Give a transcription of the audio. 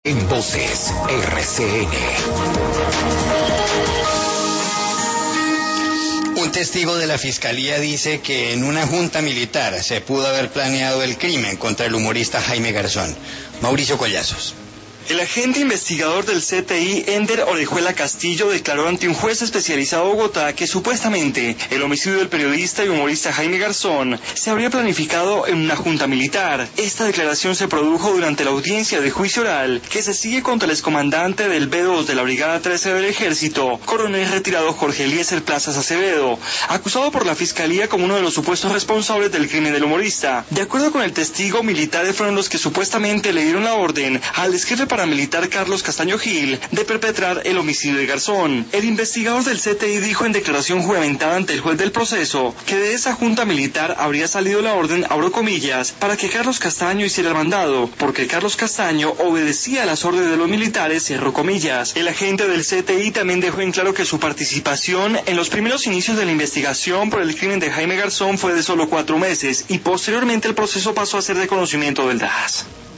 En Voces RCN. Un testigo de la Fiscalía dice que en una junta militar se pudo haber planeado el crimen contra el humorista Jaime Garzón. Mauricio Collazos. El agente investigador del CTI, Ender Orejuela Castillo, declaró ante un juez especializado de Bogotá que supuestamente el homicidio del periodista y humorista Jaime Garzón se habría planificado en una junta militar. Esta declaración se produjo durante la audiencia de juicio oral que se sigue contra el excomandante del B2 de la Brigada 13 del Ejército, coronel retirado Jorge Eliezer Plazas Acevedo, acusado por la Fiscalía como uno de los supuestos responsables del crimen del humorista. De acuerdo con el testigo, militares fueron los que supuestamente le dieron la orden al jefe paramilitar Carlos Castaño Gil de perpetrar el homicidio de Garzón. El investigador del CTI dijo en declaración juramentada ante el juez del proceso que de esa junta militar habría salido la orden, abro comillas, para que Carlos Castaño hiciera el mandado, porque Carlos Castaño obedecía a las órdenes de los militares, cierro comillas. El agente del CTI también dejó en claro que su participación en los primeros inicios de la investigación por el crimen de Jaime Garzón fue de solo 4 meses y posteriormente el proceso pasó a ser de conocimiento del DAS.